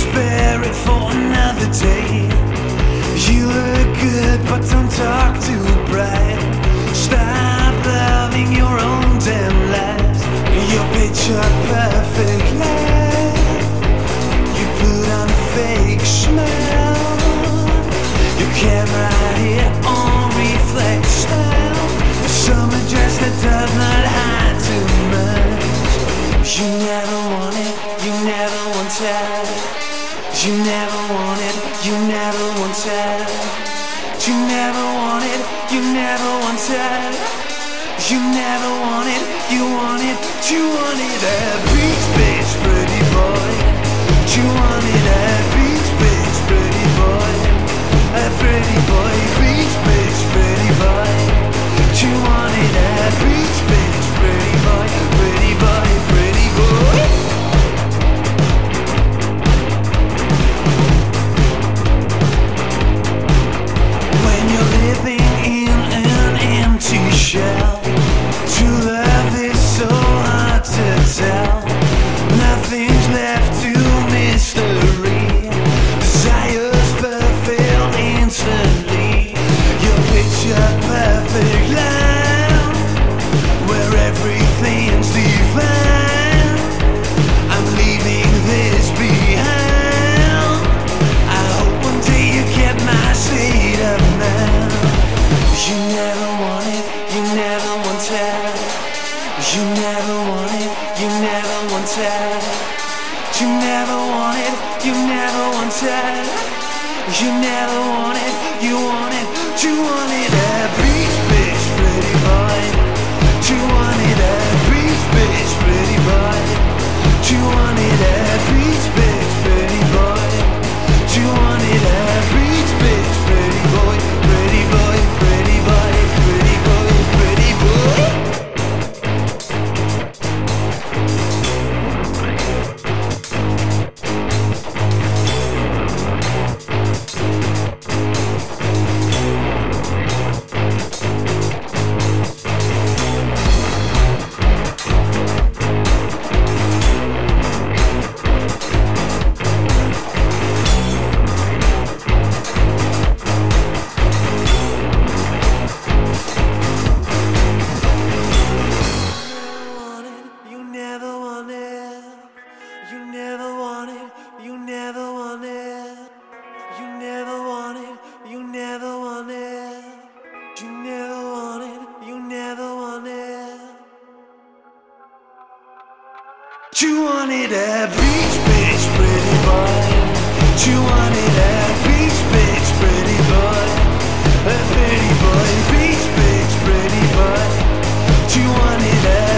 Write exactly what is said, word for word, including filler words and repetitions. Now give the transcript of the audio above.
spare it for another day. You look good, but don't talk too bright. Stop loving your own damn lies. Your picture perfect life. You put on a fake smile. Your camera here on reflex style. A summer dress that does not hide too much. You never wanted, you never wanted. You never wanted, you never wanted. You never wanted, you never wanted. You never wanted, you wanted, you wanted a beach bitch, pretty boy. You wanted a beach bitch, pretty boy. A pretty boy, beach bitch, pretty boy. You wanted a beach bitch, pretty boy, pretty boy, pretty boy. When you're living in an empty shell, true love is so hard to tell. Nothing's left to mystery. Desires fulfilled instantly. Your picture perfect land, where everything's divine. I'm leaving this behind. I hope one day you get my state of mind. You never wanted, you never wanted. You never wanted, you never wanted. You never wanted, you never wanted. You never wanted, you wanted, you wanted a beach bitch, pretty boy. You wanted a beach bitch, pretty boy. You wanted a beach bitch, pretty boy. You wanted a beach bitch, pretty boy, pretty boy, pretty boy, pretty boy, pretty boy. You never wanted, you never wanted, you never wanted, you never wanted, you never wanted, you never wanted, you never wanted. You wanted a beach bitch, pretty boy. You wanted a beach bitch, pretty boy. A pretty boy, beach bitch, pretty boy. You wanted a